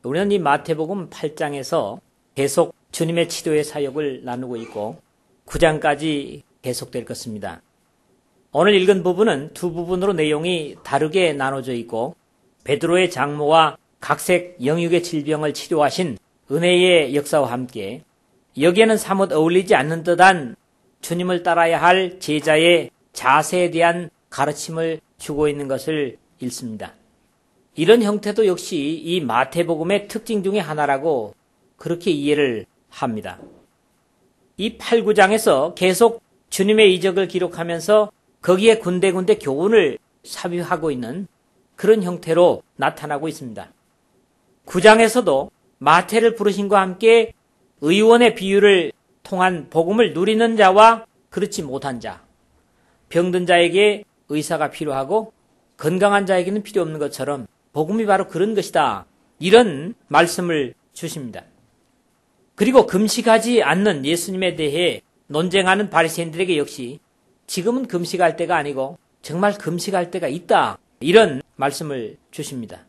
우리는 이 마태복음 8장에서 계속 주님의 치료의 사역을 나누고 있고 9장까지 계속될 것입니다. 오늘 읽은 부분은 두 부분으로 내용이 다르게 나눠져 있고 베드로의 장모와 각색 영육의 질병을 치료하신 은혜의 역사와 함께 여기에는 사뭇 어울리지 않는 듯한 주님을 따라야 할 제자의 자세에 대한 가르침을 주고 있는 것을 읽습니다. 이런 형태도 역시 이 마태복음의 특징 중에 하나라고 그렇게 이해를 합니다. 이 8, 9장에서 계속 주님의 이적을 기록하면서 거기에 군데군데 교훈을 삽입하고 있는 그런 형태로 나타나고 있습니다. 9장에서도 마태를 부르심과 함께 의원의 비유를 통한 복음을 누리는 자와 그렇지 못한 자, 병든 자에게 의사가 필요하고 건강한 자에게는 필요 없는 것처럼 복음이 바로 그런 것이다. 이런 말씀을 주십니다. 그리고 금식하지 않는 예수님에 대해 논쟁하는 바리새인들에게 역시 지금은 금식할 때가 아니고 정말 금식할 때가 있다. 이런 말씀을 주십니다.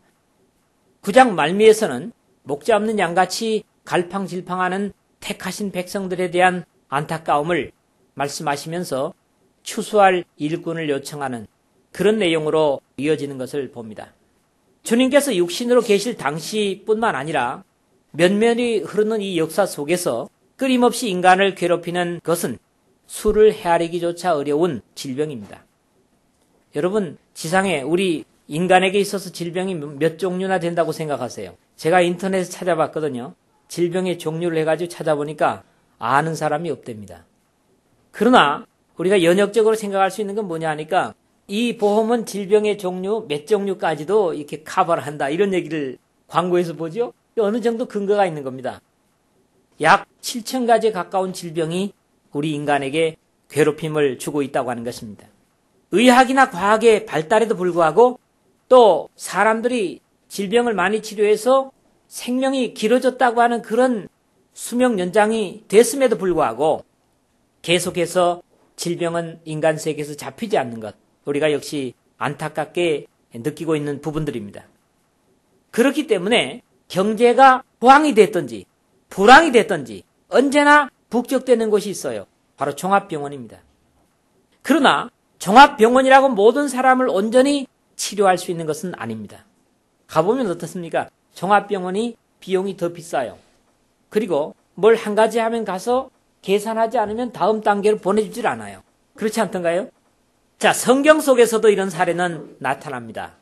9장 말미에서는 목자 없는 양같이 갈팡질팡하는 택하신 백성들에 대한 안타까움을 말씀하시면서 추수할 일꾼을 요청하는 그런 내용으로 이어지는 것을 봅니다. 주님께서 육신으로 계실 당시뿐만 아니라 면면이 흐르는 이 역사 속에서 끊임없이 인간을 괴롭히는 것은 수를 헤아리기조차 어려운 질병입니다. 여러분, 지상에 우리 인간에게 있어서 질병이 몇 종류나 된다고 생각하세요? 제가 인터넷에 찾아봤거든요. 질병의 종류를 해가지고 찾아보니까 아는 사람이 없답니다. 그러나 우리가 연역적으로 생각할 수 있는 건 뭐냐 하니까 이 보험은 질병의 종류 몇 종류까지도 이렇게 커버를 한다. 이런 얘기를 광고에서 보죠. 어느 정도 근거가 있는 겁니다. 약 7,000가지에 가까운 질병이 우리 인간에게 괴롭힘을 주고 있다고 하는 것입니다. 의학이나 과학의 발달에도 불구하고 또 사람들이 질병을 많이 치료해서 생명이 길어졌다고 하는 그런 수명 연장이 됐음에도 불구하고 계속해서 질병은 인간 세계에서 잡히지 않는 것, 우리가 역시 안타깝게 느끼고 있는 부분들입니다. 그렇기 때문에 경제가 호황이 됐든지 불황이 됐든지 언제나 북적대는 곳이 있어요. 바로 종합병원입니다. 그러나 종합병원이라고 모든 사람을 온전히 치료할 수 있는 것은 아닙니다. 가보면 어떻습니까? 종합병원이 비용이 더 비싸요. 그리고 뭘 한 가지 하면 가서 계산하지 않으면 다음 단계로 보내주질 않아요. 그렇지 않던가요? 자, 성경 속에서도 이런 사례는 나타납니다.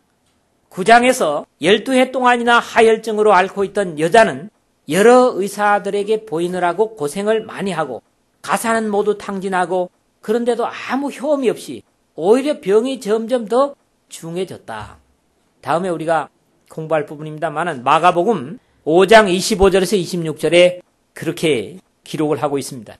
9장에서 12해 동안이나 하혈증으로 앓고 있던 여자는 여러 의사들에게 보이느라고 고생을 많이 하고 가사는 모두 탕진하고 그런데도 아무 효험이 없이 오히려 병이 점점 더 중해졌다. 다음에 우리가 공부할 부분입니다만은 마가복음 5장 25절에서 26절에 그렇게 기록을 하고 있습니다.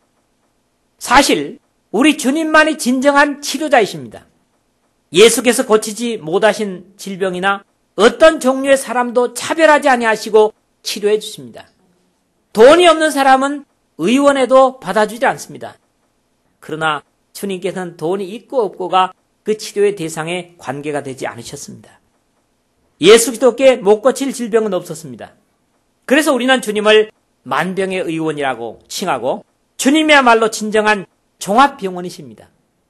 사실 우리 주님만이 진정한 치료자이십니다. 예수께서 고치지 못하신 질병이나 어떤 종류의 사람도 차별하지 아니하시고 치료해 주십니다. 돈이 없는 사람은 의원에도 받아주지 않습니다. 그러나 주님께서는 돈이 있고 없고가 그 치료의 대상에 관계가 되지 않으셨습니다. 예수 그리스도께 못 고칠 질병은 없었습니다. 그래서 우리는 주님을 만병의 의원이라고 칭하고 주님이야말로 진정한 종합병원이십니다.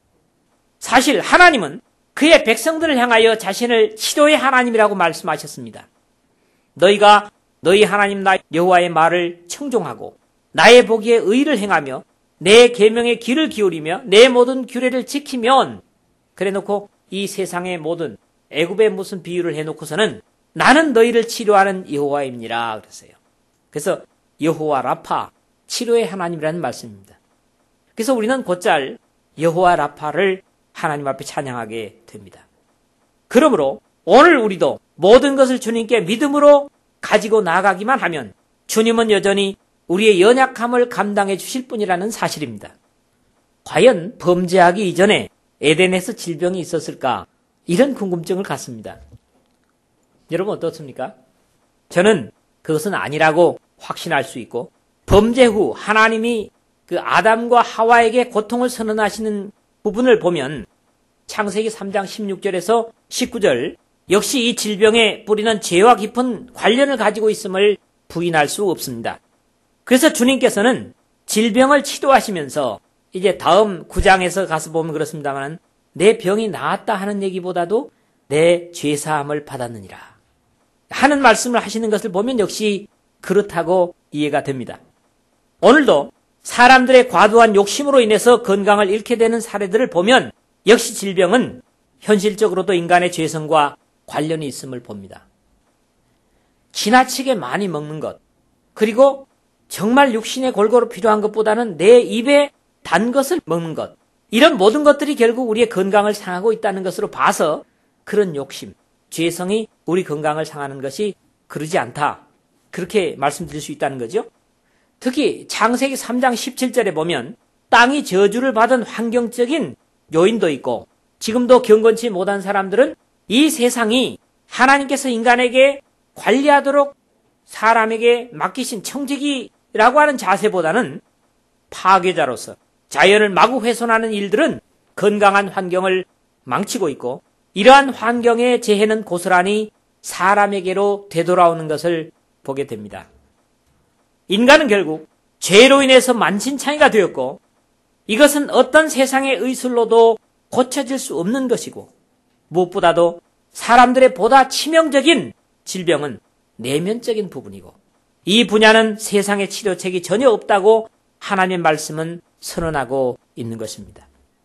사실 하나님은 그의 백성들을 향하여 자신을 치료의 하나님이라고 말씀하셨습니다. 너희가 너희 하나님 나 여호와의 말을 청종하고 나의 보기에 의를 행하며 내 계명의 귀를 기울이며 내 모든 규례를 지키면 그래 놓고 이 세상의 모든 애굽의 무슨 비유를 해놓고서는 나는 너희를 치료하는 여호와입니다. 그랬어요. 그래서 여호와 라파, 치료의 하나님이라는 말씀입니다. 그래서 우리는 곧잘 여호와 라파를 하나님 앞에 찬양하게 됩니다. 그러므로 오늘 우리도 모든 것을 주님께 믿음으로 가지고 나아가기만 하면 주님은 여전히 우리의 연약함을 감당해 주실 분이라는 사실입니다. 과연 범죄하기 이전에 에덴에서 질병이 있었을까? 이런 궁금증을 갖습니다. 여러분 어떻습니까? 저는 그것은 아니라고 확신할 수 있고 범죄 후 하나님이 그 아담과 하와에게 고통을 선언하시는 부분을 보면 창세기 3장 16절에서 19절 역시 이 질병의 뿌리는 죄와 깊은 관련을 가지고 있음을 부인할 수 없습니다. 그래서 주님께서는 질병을 치료하시면서 이제 다음 9장에서 가서 보면 그렇습니다만 내 병이 나았다 하는 얘기보다도 내 죄사함을 받았느니라 하는 말씀을 하시는 것을 보면 역시 그렇다고 이해가 됩니다. 오늘도 사람들의 과도한 욕심으로 인해서 건강을 잃게 되는 사례들을 보면 역시 질병은 현실적으로도 인간의 죄성과 관련이 있음을 봅니다. 지나치게 많이 먹는 것, 그리고 정말 육신에 골고루 필요한 것보다는 내 입에 단 것을 먹는 것, 이런 모든 것들이 결국 우리의 건강을 상하고 있다는 것으로 봐서 그런 욕심, 죄성이 우리 건강을 상하는 것이 그러지 않다. 그렇게 말씀드릴 수 있다는 거죠. 특히 창세기 3장 17절에 보면 땅이 저주를 받은 환경적인 요인도 있고 지금도 경건치 못한 사람들은 이 세상이 하나님께서 인간에게 관리하도록 사람에게 맡기신 청지기라고 하는 자세보다는 파괴자로서 자연을 마구 훼손하는 일들은 건강한 환경을 망치고 있고 이러한 환경의 재해는 고스란히 사람에게로 되돌아오는 것을 보게 됩니다. 인간은 결국 죄로 인해서 만신창이가 되었고 이것은 어떤 세상의 의술로도 고쳐질 수 없는 것이고 무엇보다도 사람들의 보다 치명적인 질병은 내면적인 부분이고 이 분야는 세상의 치료책이 전혀 없다고 하나님의 말씀은 선언하고 있는 것입니다.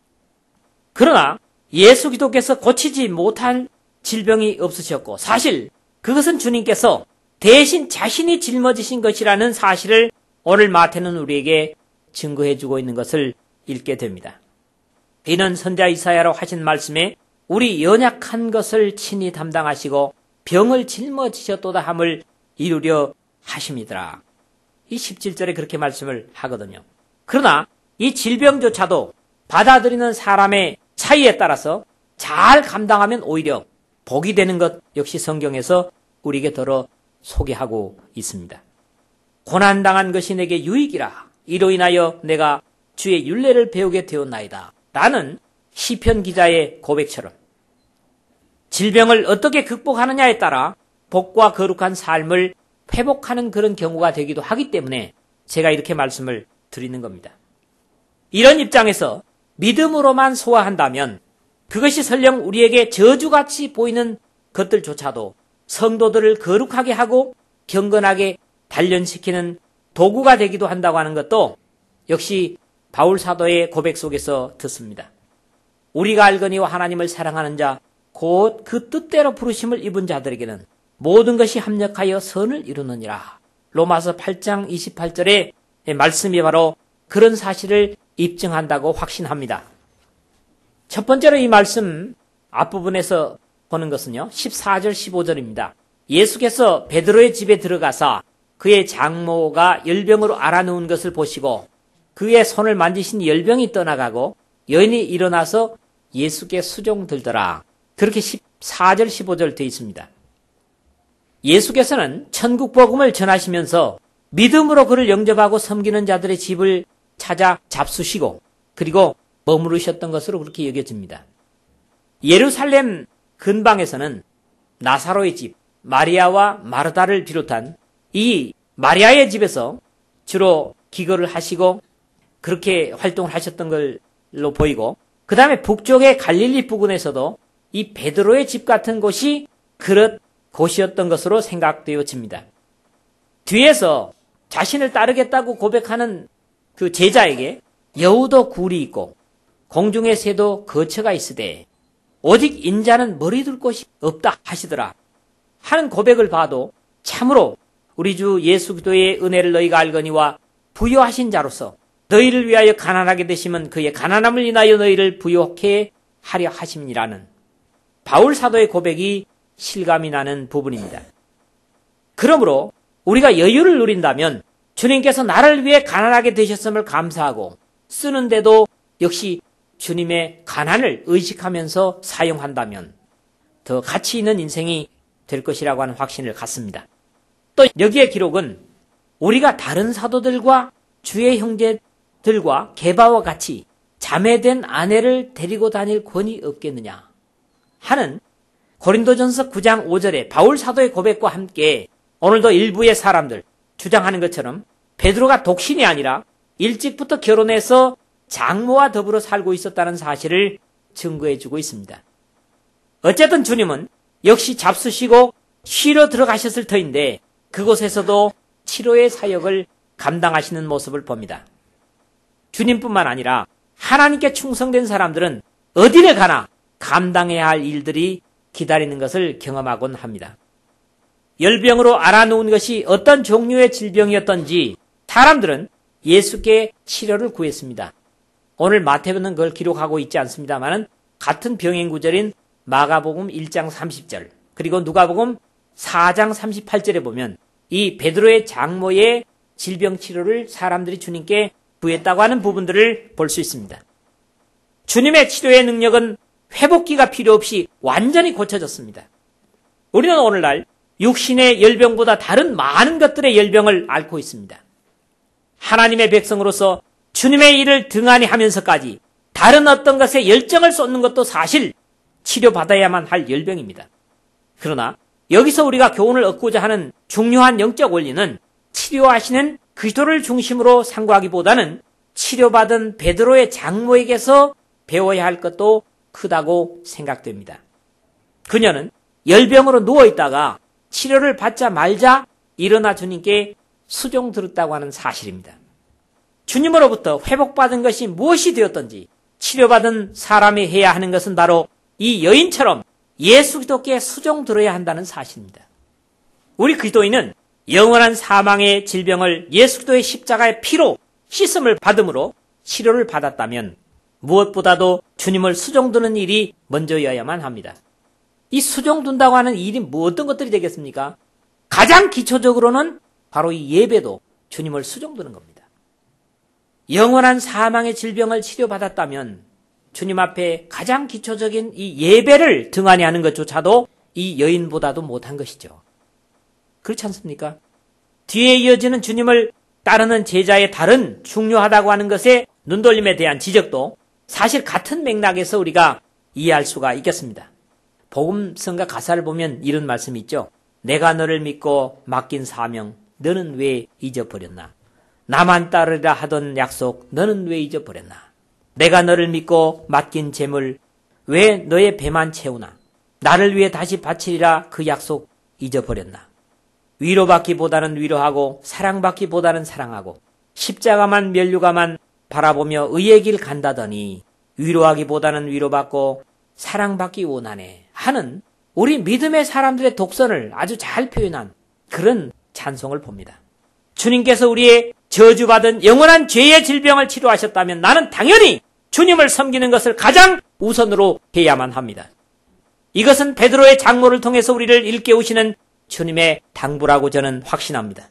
그러나 예수 기독께서 고치지 못할 질병이 없으셨고 사실 그것은 주님께서 대신 자신이 짊어지신 것이라는 사실을 오늘 마태는 우리에게 증거해주고 있는 것을 읽게 됩니다. 이는 선지자 이사야로 하신 말씀에 우리 연약한 것을 친히 담당하시고 병을 짊어지셨도다 함을 이루려 하심이더라. 이 17절에 그렇게 말씀을 하거든요. 그러나 이 질병조차도 받아들이는 사람의 차이에 따라서 잘 감당하면 오히려 복이 되는 것 역시 성경에서 우리에게 더러 소개하고 있습니다. 고난당한 것이 내게 유익이라 이로 인하여 내가 주의 율례를 배우게 되었나이다 라는 시편 기자의 고백처럼 질병을 어떻게 극복하느냐에 따라 복과 거룩한 삶을 회복하는 그런 경우가 되기도 하기 때문에 제가 이렇게 말씀을 드리는 겁니다. 이런 입장에서 믿음으로만 소화한다면 그것이 설령 우리에게 저주같이 보이는 것들조차도 성도들을 거룩하게 하고 경건하게 단련시키는 도구가 되기도 한다고 하는 것도 역시 바울 사도의 고백 속에서 듣습니다. 우리가 알거니와 하나님을 사랑하는 자 곧 그 뜻대로 부르심을 입은 자들에게는 모든 것이 합력하여 선을 이루느니라. 로마서 8장 28절의 말씀이 바로 그런 사실을 입증한다고 확신합니다. 첫 번째로 이 말씀 앞부분에서 보는 것은요. 14절 15절입니다. 예수께서 베드로의 집에 들어가사 그의 장모가 열병으로 앓아누운 것을 보시고 그의 손을 만지신 열병이 떠나가고 여인이 일어나서 예수께 수종들더라. 그렇게 14절 15절 되어 있습니다. 예수께서는 천국 복음을 전하시면서 믿음으로 그를 영접하고 섬기는 자들의 집을 찾아 잡수시고 그리고 머무르셨던 것으로 그렇게 여겨집니다. 예루살렘 근방에서는 나사로의 집, 마리아와 마르다를 비롯한 이 마리아의 집에서 주로 기거를 하시고 그렇게 활동을 하셨던 걸로 보이고 그 다음에 북쪽의 갈릴리 부근에서도 이 베드로의 집 같은 곳이 그릇 곳이었던 것으로 생각되어집니다. 뒤에서 자신을 따르겠다고 고백하는 그 제자에게 여우도 굴이 있고 공중의 새도 거처가 있으되 오직 인자는 머리 둘 곳이 없다 하시더라 하는 고백을 봐도 참으로 우리 주 예수 그리스도의 은혜를 너희가 알거니와 부요하신 자로서 너희를 위하여 가난하게 되시면 그의 가난함을 인하여 너희를 부요케 하려 하심이라는 바울 사도의 고백이 실감이 나는 부분입니다. 그러므로 우리가 여유를 누린다면 주님께서 나를 위해 가난하게 되셨음을 감사하고 쓰는데도 역시 주님의 가난을 의식하면서 사용한다면 더 가치 있는 인생이 될 것이라고 하는 확신을 갖습니다. 또 여기의 기록은 우리가 다른 사도들과 주의 형제들과 게바와 같이 자매된 아내를 데리고 다닐 권위 없겠느냐 하는 고린도전서 9장 5절에 바울 사도의 고백과 함께 오늘도 일부의 사람들 주장하는 것처럼 베드로가 독신이 아니라 일찍부터 결혼해서 장모와 더불어 살고 있었다는 사실을 증거해주고 있습니다. 어쨌든 주님은 역시 잡수시고 쉬러 들어가셨을 터인데 그곳에서도 치료의 사역을 감당하시는 모습을 봅니다. 주님뿐만 아니라 하나님께 충성된 사람들은 어디를 가나 감당해야 할 일들이 기다리는 것을 경험하곤 합니다. 열병으로 알아놓은 것이 어떤 종류의 질병이었던지 사람들은 예수께 치료를 구했습니다. 오늘 마태는 그걸 기록하고 있지 않습니다만 같은 병행 구절인 마가복음 1장 30절 그리고 누가복음 4장 38절에 보면 이 베드로의 장모의 질병 치료를 사람들이 주님께 구했다고 하는 부분들을 볼 수 있습니다. 주님의 치료의 능력은 회복기가 필요 없이 완전히 고쳐졌습니다. 우리는 오늘날 육신의 열병보다 다른 많은 것들의 열병을 앓고 있습니다. 하나님의 백성으로서 주님의 일을 등한히 하면서까지 다른 어떤 것에 열정을 쏟는 것도 사실 치료받아야만 할 열병입니다. 그러나 여기서 우리가 교훈을 얻고자 하는 중요한 영적 원리는 치료하시는 그리스도를 중심으로 상고하기보다는 치료받은 베드로의 장모에게서 배워야 할 것도 크다고 생각됩니다. 그녀는 열병으로 누워있다가 치료를 받자 말자 일어나 주님께 수종 들었다고 하는 사실입니다. 주님으로부터 회복받은 것이 무엇이 되었던지 치료받은 사람이 해야 하는 것은 바로 이 여인처럼 예수 그리스도께 수종 들어야 한다는 사실입니다. 우리 그리스도인은 영원한 사망의 질병을 예수 그리스도의 십자가의 피로 씻음을 받음으로 치료를 받았다면 무엇보다도 주님을 수종드는 일이 먼저여야만 합니다. 이 수종둔다고 하는 일이 어떤 것들이 되겠습니까? 가장 기초적으로는 바로 이 예배도 주님을 수종드는 겁니다. 영원한 사망의 질병을 치료받았다면 주님 앞에 가장 기초적인 이 예배를 등한히 하는 것조차도 이 여인보다도 못한 것이죠. 그렇지 않습니까? 뒤에 이어지는 주님을 따르는 제자의 다른 중요하다고 하는 것의 눈돌림에 대한 지적도 사실 같은 맥락에서 우리가 이해할 수가 있겠습니다. 복음성가 가사를 보면 이런 말씀이 있죠. 내가 너를 믿고 맡긴 사명 너는 왜 잊어버렸나? 나만 따르리라 하던 약속 너는 왜 잊어버렸나? 내가 너를 믿고 맡긴 재물 왜 너의 배만 채우나? 나를 위해 다시 바치리라 그 약속 잊어버렸나? 위로받기보다는 위로하고 사랑받기보다는 사랑하고 십자가만 면류가만 바라보며 의의 길 간다더니 위로하기보다는 위로받고 사랑받기 원하네 하는 우리 믿음의 사람들의 독선을 아주 잘 표현한 그런 찬송을 봅니다. 주님께서 우리의 저주받은 영원한 죄의 질병을 치료하셨다면 나는 당연히 주님을 섬기는 것을 가장 우선으로 해야만 합니다. 이것은 베드로의 장모를 통해서 우리를 일깨우시는 주님의 당부라고 저는 확신합니다.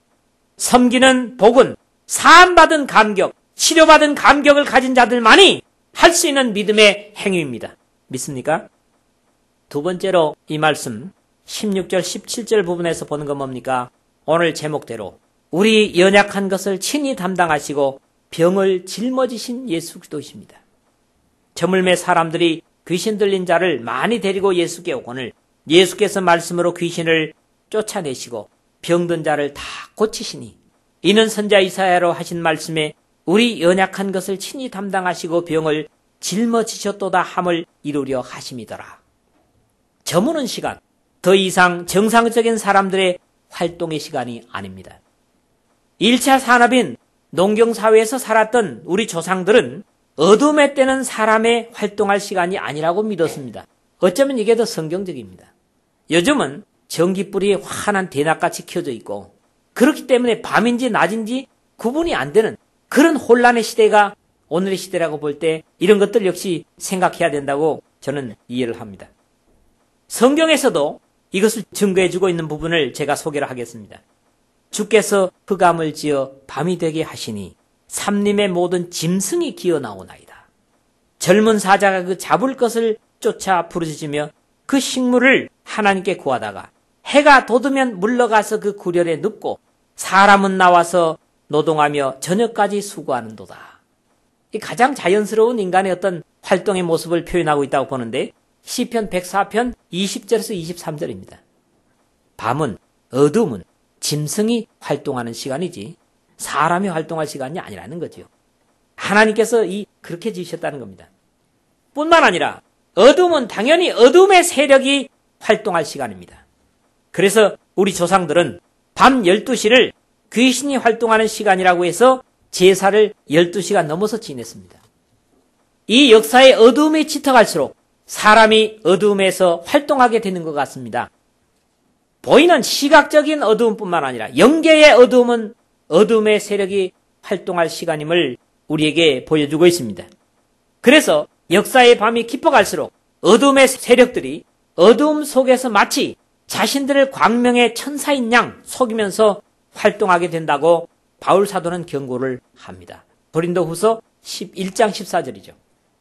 섬기는 복은 사함받은 감격, 치료받은 감격을 가진 자들만이 할 수 있는 믿음의 행위입니다. 믿습니까? 두 번째로 이 말씀 16절 17절 부분에서 보는 건 뭡니까? 오늘 제목대로 우리 연약한 것을 친히 담당하시고 병을 짊어지신 예수 그리스도이십니다. 저물매 사람들이 귀신 들린 자를 많이 데리고 예수께 오거늘 예수께서 말씀으로 귀신을 쫓아내시고 병든 자를 다 고치시니 이는 선지자 이사야로 하신 말씀에 우리 연약한 것을 친히 담당하시고 병을 짊어지셨도다 함을 이루려 하심이더라. 저무는 시간, 더 이상 정상적인 사람들의 활동의 시간이 아닙니다. 1차 산업인 농경사회에서 살았던 우리 조상들은 어둠에 때는 사람의 활동할 시간이 아니라고 믿었습니다. 어쩌면 이게 더 성경적입니다. 요즘은 전기불이 환한 대낮같이 켜져 있고 그렇기 때문에 밤인지 낮인지 구분이 안 되는 그런 혼란의 시대가 오늘의 시대라고 볼 때 이런 것들 역시 생각해야 된다고 저는 이해를 합니다. 성경에서도 이것을 증거해주고 있는 부분을 제가 소개를 하겠습니다. 주께서 흑암을 지어 밤이 되게 하시니 삼림의 모든 짐승이 기어 나오나이다. 젊은 사자가 그 잡을 것을 쫓아 부르짖으며 그 식물을 하나님께 구하다가 해가 돋으면 물러가서 그 구렬에 눕고 사람은 나와서 노동하며 저녁까지 수고하는도다. 이 가장 자연스러운 인간의 어떤 활동의 모습을 표현하고 있다고 보는데 시편 104편 20절에서 23절입니다. 밤은, 어둠은 짐승이 활동하는 시간이지 사람이 활동할 시간이 아니라는 거죠. 하나님께서 그렇게 지으셨다는 겁니다. 뿐만 아니라 어둠은 당연히 어둠의 세력이 활동할 시간입니다. 그래서 우리 조상들은 밤 12시를 귀신이 활동하는 시간이라고 해서 제사를 12시가 넘어서 지냈습니다. 이 역사의 어둠이 짙어갈수록 사람이 어둠에서 활동하게 되는 것 같습니다. 보이는 시각적인 어두움뿐만 아니라 영계의 어두움은 어둠의 세력이 활동할 시간임을 우리에게 보여주고 있습니다. 그래서 역사의 밤이 깊어갈수록 어둠의 세력들이 어두움 속에서 마치 자신들을 광명의 천사인 양 속이면서 활동하게 된다고 바울 사도는 경고를 합니다. 고린도후서 11장 14절이죠.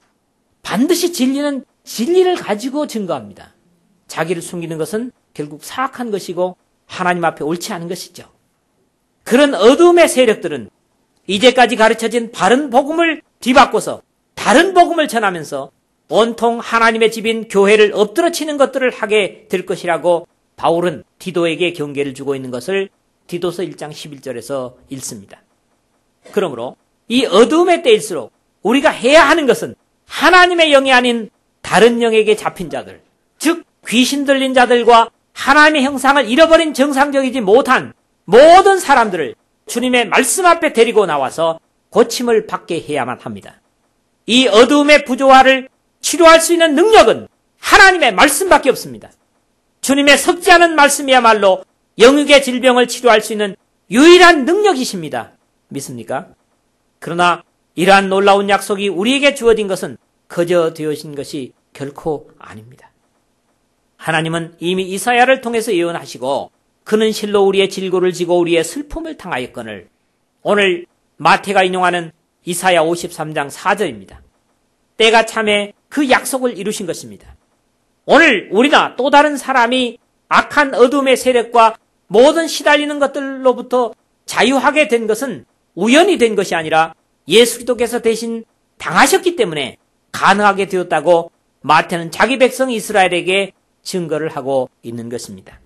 반드시 진리는 진리를 가지고 증거합니다. 자기를 숨기는 것은 결국 사악한 것이고 하나님 앞에 옳지 않은 것이죠. 그런 어둠의 세력들은 이제까지 가르쳐진 바른 복음을 뒤바꿔서 다른 복음을 전하면서 온통 하나님의 집인 교회를 엎드러치는 것들을 하게 될 것이라고 바울은 디도에게 경계를 주고 있는 것을 디도서 1장 11절에서 읽습니다. 그러므로 이 어둠의 때일수록 우리가 해야 하는 것은 하나님의 영이 아닌 다른 영에게 잡힌 자들, 즉 귀신 들린 자들과 하나님의 형상을 잃어버린 정상적이지 못한 모든 사람들을 주님의 말씀 앞에 데리고 나와서 고침을 받게 해야만 합니다. 이 어두움의 부조화를 치료할 수 있는 능력은 하나님의 말씀밖에 없습니다. 주님의 섞지 않은 말씀이야말로 영육의 질병을 치료할 수 있는 유일한 능력이십니다. 믿습니까? 그러나 이러한 놀라운 약속이 우리에게 주어진 것은 거저 되어진 것이 결코 아닙니다. 하나님은 이미 이사야를 통해서 예언하시고 그는 실로 우리의 질고를 지고 우리의 슬픔을 당하였거늘 오늘 마태가 인용하는 이사야 53장 4절입니다. 때가 참에 그 약속을 이루신 것입니다. 오늘 우리나 또 다른 사람이 악한 어둠의 세력과 모든 시달리는 것들로부터 자유하게 된 것은 우연히 된 것이 아니라 예수 그리스도께서 대신 당하셨기 때문에 가능하게 되었다고 마태는 자기 백성 이스라엘에게 증거를 하고 있는 것입니다.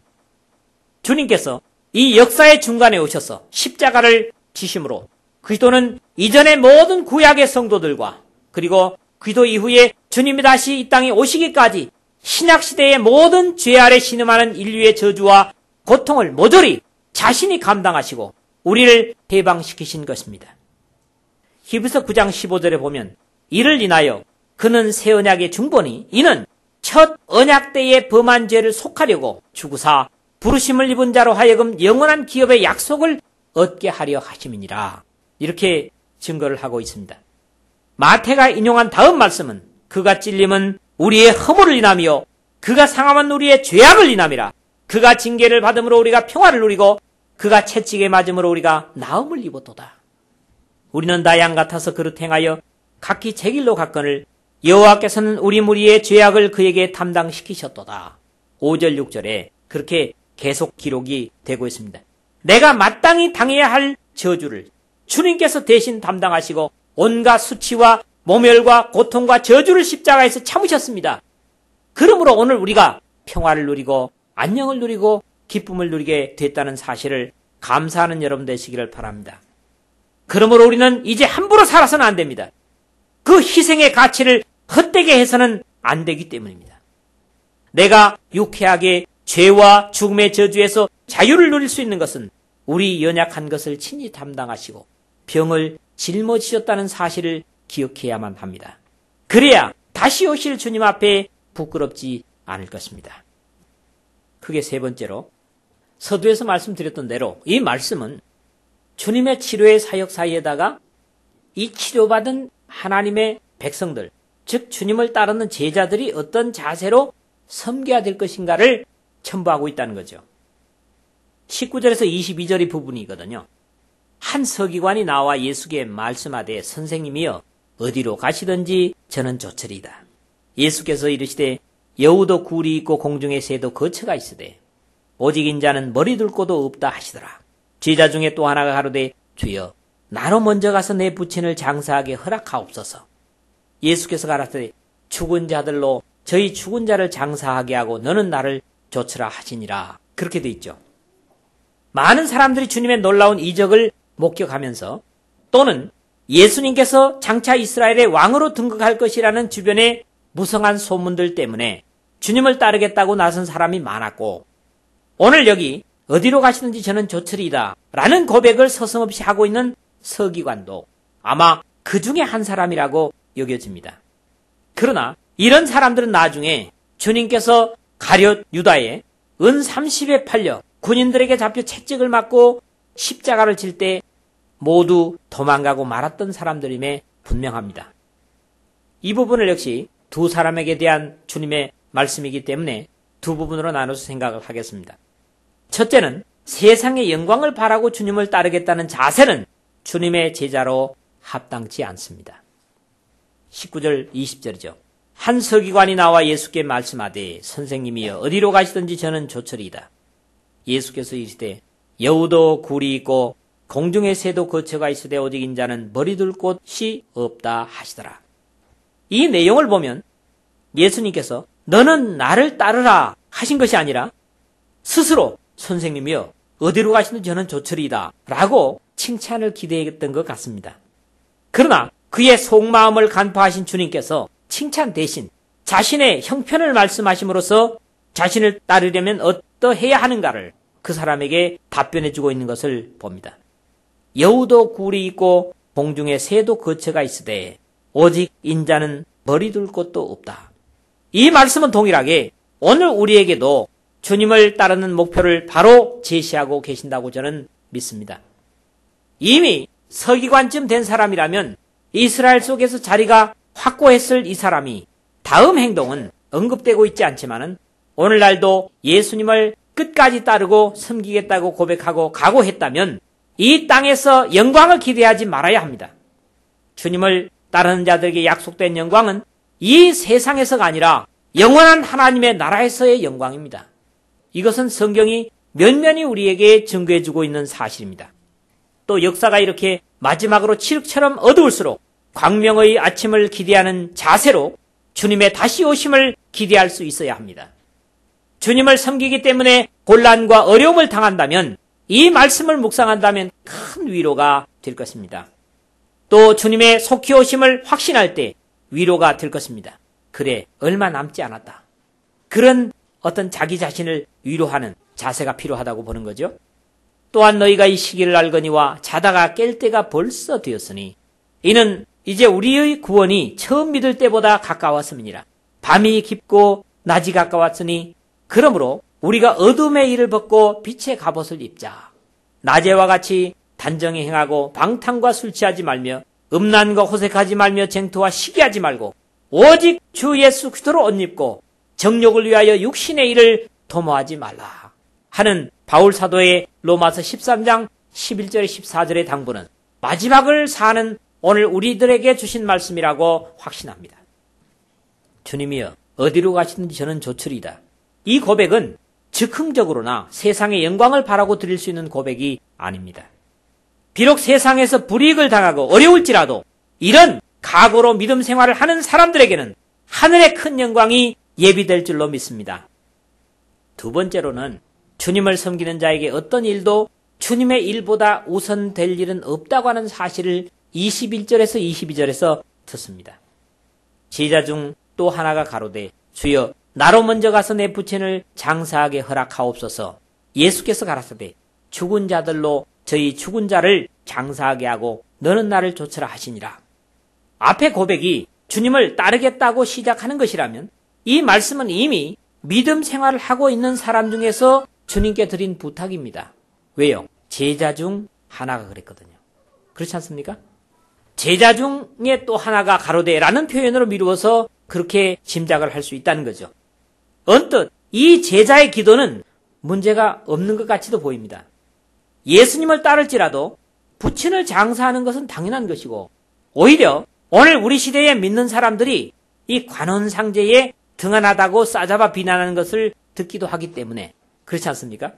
주님께서 이 역사의 중간에 오셔서 십자가를 지심으로 그리스도는 이전의 모든 구약의 성도들과 그리고 그리스도 이후에 주님이 다시 이 땅에 오시기까지 신약시대의 모든 죄 아래 신음하는 인류의 저주와 고통을 모조리 자신이 감당하시고 우리를 해방시키신 것입니다. 히브리서 9장 15절에 보면 이를 인하여 그는 새 언약의 중보니 이는 첫 언약 때의 범한 죄를 속하려고 죽으사 부르심을 입은 자로 하여금 영원한 기업의 약속을 얻게 하려 하심이니라. 이렇게 증거를 하고 있습니다. 마태가 인용한 다음 말씀은 그가 찔림은 우리의 허물을 인하며 그가 상함은 우리의 죄악을 인함이라. 그가 징계를 받음으로 우리가 평화를 누리고 그가 채찍에 맞음으로 우리가 나음을 입었도다. 우리는 다 양 같아서 그릇 행하여 각기 제 길로 갔거늘 여호와께서는 우리 무리의 죄악을 그에게 담당시키셨도다. 5절 6절에 그렇게 계속 기록이 되고 있습니다. 내가 마땅히 당해야 할 저주를 주님께서 대신 담당하시고 온갖 수치와 모멸과 고통과 저주를 십자가에서 참으셨습니다. 그러므로 오늘 우리가 평화를 누리고 안녕을 누리고 기쁨을 누리게 됐다는 사실을 감사하는 여러분 되시기를 바랍니다. 그러므로 우리는 이제 함부로 살아서는 안 됩니다. 그 희생의 가치를 헛되게 해서는 안 되기 때문입니다. 내가 유쾌하게 죄와 죽음의 저주에서 자유를 누릴 수 있는 것은 우리 연약한 것을 친히 담당하시고 병을 짊어지셨다는 사실을 기억해야만 합니다. 그래야 다시 오실 주님 앞에 부끄럽지 않을 것입니다. 크게 세 번째로 서두에서 말씀드렸던 대로 이 말씀은 주님의 치료의 사역 사이에다가 이 치료받은 하나님의 백성들, 즉 주님을 따르는 제자들이 어떤 자세로 섬겨야 될 것인가를 첨부하고 있다는 거죠. 19절에서 22절의 부분이거든요. 한 서기관이 나와 예수께 말씀하되 선생님이여 어디로 가시든지 저는 좋으리이다. 예수께서 이르시되 여우도 굴이 있고 공중의 새도 거처가 있으되 오직 인자는 머리 둘 곳도 없다 하시더라. 제자 중에 또 하나가 가로되 주여 나로 먼저 가서 내 부친을 장사하게 허락하옵소서. 예수께서 가라사대 죽은 자들로 저희 죽은 자를 장사하게 하고 너는 나를 조치라 하시니라. 그렇게 돼 있죠. 많은 사람들이 주님의 놀라운 이적을 목격하면서 또는 예수님께서 장차 이스라엘의 왕으로 등극할 것이라는 주변의 무성한 소문들 때문에 주님을 따르겠다고 나선 사람이 많았고, 오늘 여기 어디로 가시든지 저는 조철이다 라는 고백을 서슴없이 하고 있는 서기관도 아마 그 중에 한 사람이라고 여겨집니다. 그러나 이런 사람들은 나중에 주님께서 가룟 유다에 은 30에 팔려 군인들에게 잡혀 채찍을 맞고 십자가를 칠 때 모두 도망가고 말았던 사람들임에 분명합니다. 이 부분을 역시 두 사람에게 대한 주님의 말씀이기 때문에 두 부분으로 나눠서 생각을 하겠습니다. 첫째는 세상의 영광을 바라고 주님을 따르겠다는 자세는 주님의 제자로 합당치 않습니다. 19절 20절이죠. 한 서기관이 나와 예수께 말씀하되 선생님이여 어디로 가시든지 저는 조철이다. 예수께서 이르시되 여우도 굴이 있고 공중의 새도 거처가 있으되 오직 인자는 머리둘 곳이 없다 하시더라. 이 내용을 보면 예수님께서 너는 나를 따르라 하신 것이 아니라 스스로 선생님이여 어디로 가시든지 저는 조철이다 라고 칭찬을 기대했던 것 같습니다. 그러나 그의 속마음을 간파하신 주님께서 칭찬 대신 자신의 형편을 말씀하심으로써 자신을 따르려면 어떠해야 하는가를 그 사람에게 답변해주고 있는 것을 봅니다. 여우도 굴이 있고 공중에 새도 거처가 있으되 오직 인자는 머리둘 곳도 없다. 이 말씀은 동일하게 오늘 우리에게도 주님을 따르는 목표를 바로 제시하고 계신다고 저는 믿습니다. 이미 서기관쯤 된 사람이라면 이스라엘 속에서 자리가 확고했을 이 사람이 다음 행동은 언급되고 있지 않지만은 오늘날도 예수님을 끝까지 따르고 섬기겠다고 고백하고 각오했다면 이 땅에서 영광을 기대하지 말아야 합니다. 주님을 따르는 자들에게 약속된 영광은 이 세상에서가 아니라 영원한 하나님의 나라에서의 영광입니다. 이것은 성경이 면면히 우리에게 증거해주고 있는 사실입니다. 또 역사가 이렇게 마지막으로 칠흑처럼 어두울수록 광명의 아침을 기대하는 자세로 주님의 다시 오심을 기대할 수 있어야 합니다. 주님을 섬기기 때문에 곤란과 어려움을 당한다면 이 말씀을 묵상한다면 큰 위로가 될 것입니다. 또 주님의 속히 오심을 확신할 때 위로가 될 것입니다. 그래, 얼마 남지 않았다. 그런 어떤 자기 자신을 위로하는 자세가 필요하다고 보는 거죠. 또한 너희가 이 시기를 알거니와 자다가 깰 때가 벌써 되었으니 이는 이제 우리의 구원이 처음 믿을 때보다 가까웠음이니라. 밤이 깊고 낮이 가까웠으니 그러므로 우리가 어둠의 일을 벗고 빛의 갑옷을 입자. 낮에와 같이 단정히 행하고 방탕과 술 취하지 말며 음란과 호색하지 말며 쟁토와 시기하지 말고 오직 주 예수 그리스도로 옷 입고 정욕을 위하여 육신의 일을 도모하지 말라 하는 바울 사도의 로마서 13장 11절 14절의 당부는 마지막을 사는 오늘 우리들에게 주신 말씀이라고 확신합니다. 주님이여 어디로 가시든지 저는 조철이다. 이 고백은 즉흥적으로나 세상의 영광을 바라고 드릴 수 있는 고백이 아닙니다. 비록 세상에서 불이익을 당하고 어려울지라도 이런 각오로 믿음 생활을 하는 사람들에게는 하늘의 큰 영광이 예비될 줄로 믿습니다. 두 번째로는 주님을 섬기는 자에게 어떤 일도 주님의 일보다 우선될 일은 없다고 하는 사실을 21절에서 22절에서 듣습니다. 제자 중 또 하나가 가로되 주여 나로 먼저 가서 내 부친을 장사하게 허락하옵소서. 예수께서 가라사대 죽은 자들로 저희 죽은 자를 장사하게 하고 너는 나를 조처라 하시니라. 앞의 고백이 주님을 따르겠다고 시작하는 것이라면 이 말씀은 이미 믿음 생활을 하고 있는 사람 중에서 주님께 드린 부탁입니다. 왜요? 제자 중 하나가 그랬거든요. 그렇지 않습니까? 제자 중에 또 하나가 가로되라는 표현으로 미루어서 그렇게 짐작을 할 수 있다는 거죠. 언뜻 이 제자의 기도는 문제가 없는 것 같이도 보입니다. 예수님을 따를지라도 부친을 장사하는 것은 당연한 것이고 오히려 오늘 우리 시대에 믿는 사람들이 이 관원상제에 등한하다고 싸잡아 비난하는 것을 듣기도 하기 때문에 그렇지 않습니까?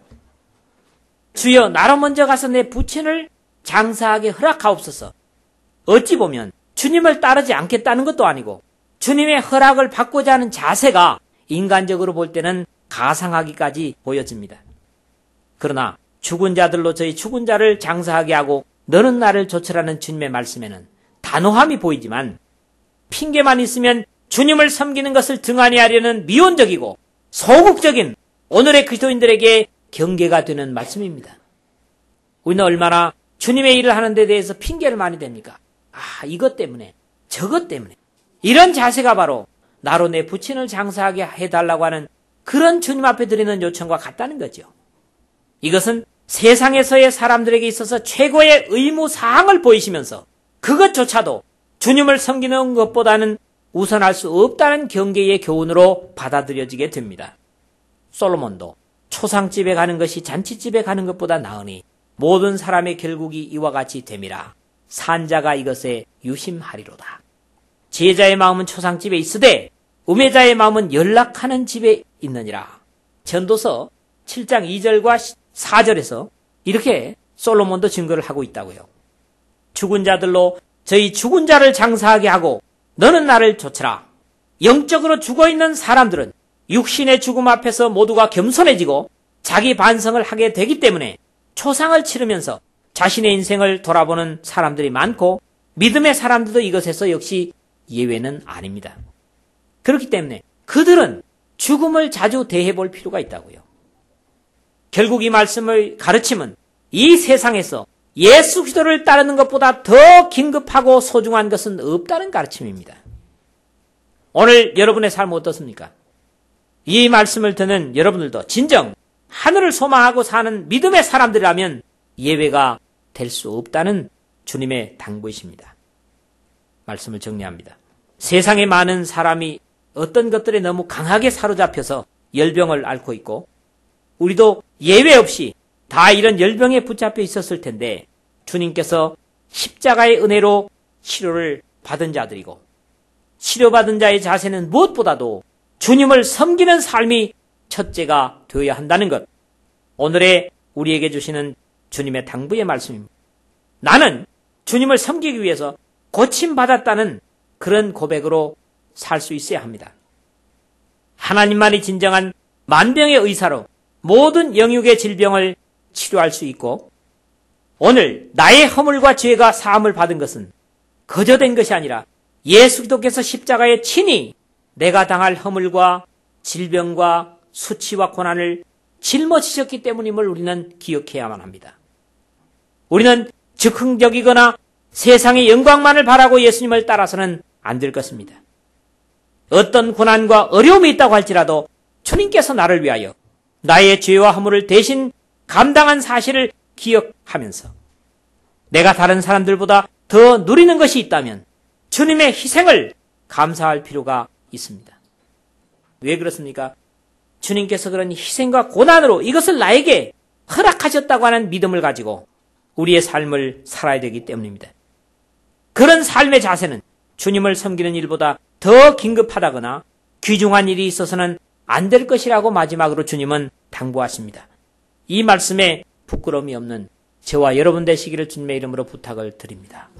주여 나로 먼저 가서 내 부친을 장사하게 허락하옵소서. 어찌 보면 주님을 따르지 않겠다는 것도 아니고 주님의 허락을 받고자 하는 자세가 인간적으로 볼 때는 가상하기까지 보여집니다. 그러나 죽은 자들로 저희 죽은 자를 장사하게 하고 너는 나를 조처라는 주님의 말씀에는 단호함이 보이지만 핑계만 있으면 주님을 섬기는 것을 등한히 하려는 미온적이고 소극적인 오늘의 그리스도인들에게 경계가 되는 말씀입니다. 우리는 얼마나 주님의 일을 하는 데 대해서 핑계를 많이 댑니까? 이것 때문에 저것 때문에 이런 자세가 바로 나로 내 부친을 장사하게 해달라고 하는 그런 주님 앞에 드리는 요청과 같다는 거죠. 이것은 세상에서의 사람들에게 있어서 최고의 의무사항을 보이시면서 그것조차도 주님을 섬기는 것보다는 우선할 수 없다는 경계의 교훈으로 받아들여지게 됩니다. 솔로몬도 초상집에 가는 것이 잔치집에 가는 것보다 나으니 모든 사람의 결국이 이와 같이 됨이라. 산자가 이것에 유심하리로다. 제자의 마음은 초상집에 있으되 우매자의 마음은 연락하는 집에 있느니라. 전도서 7장 2절과 4절에서 이렇게 솔로몬도 증거를 하고 있다고요. 죽은 자들로 저희 죽은 자를 장사하게 하고 너는 나를 좇으라. 영적으로 죽어있는 사람들은 육신의 죽음 앞에서 모두가 겸손해지고 자기 반성을 하게 되기 때문에 초상을 치르면서 자신의 인생을 돌아보는 사람들이 많고 믿음의 사람들도 이것에서 역시 예외는 아닙니다. 그렇기 때문에 그들은 죽음을 자주 대해볼 필요가 있다고요. 결국 이 말씀의 가르침은 이 세상에서 예수 그리스도를 따르는 것보다 더 긴급하고 소중한 것은 없다는 가르침입니다. 오늘 여러분의 삶은 어떻습니까? 이 말씀을 듣는 여러분들도 진정 하늘을 소망하고 사는 믿음의 사람들이라면 예외가 될 수 없다는 주님의 당부이십니다. 말씀을 정리합니다. 세상에 많은 사람이 어떤 것들에 너무 강하게 사로잡혀서 열병을 앓고 있고 우리도 예외 없이 다 이런 열병에 붙잡혀 있었을 텐데 주님께서 십자가의 은혜로 치료를 받은 자들이고 치료받은 자의 자세는 무엇보다도 주님을 섬기는 삶이 첫째가 되어야 한다는 것. 오늘의 우리에게 주시는 주님의 당부의 말씀입니다. 나는 주님을 섬기기 위해서 고침받았다는 그런 고백으로 살 수 있어야 합니다. 하나님만이 진정한 만병의 의사로 모든 영육의 질병을 치료할 수 있고 오늘 나의 허물과 죄가 사함을 받은 것은 거저된 것이 아니라 예수 그리스도께서 십자가에 친히 내가 당할 허물과 질병과 수치와 고난을 짊어지셨기 때문임을 우리는 기억해야만 합니다. 우리는 즉흥적이거나 세상의 영광만을 바라고 예수님을 따라서는 안 될 것입니다. 어떤 고난과 어려움이 있다고 할지라도 주님께서 나를 위하여 나의 죄와 허물을 대신 감당한 사실을 기억하면서 내가 다른 사람들보다 더 누리는 것이 있다면 주님의 희생을 감사할 필요가 있습니다. 왜 그렇습니까? 주님께서 그런 희생과 고난으로 이것을 나에게 허락하셨다고 하는 믿음을 가지고 우리의 삶을 살아야 되기 때문입니다. 그런 삶의 자세는 주님을 섬기는 일보다 더 긴급하다거나 귀중한 일이 있어서는 안 될 것이라고 마지막으로 주님은 당부하십니다. 이 말씀에 부끄러움이 없는 저와 여러분 되시기를 주님의 이름으로 부탁을 드립니다.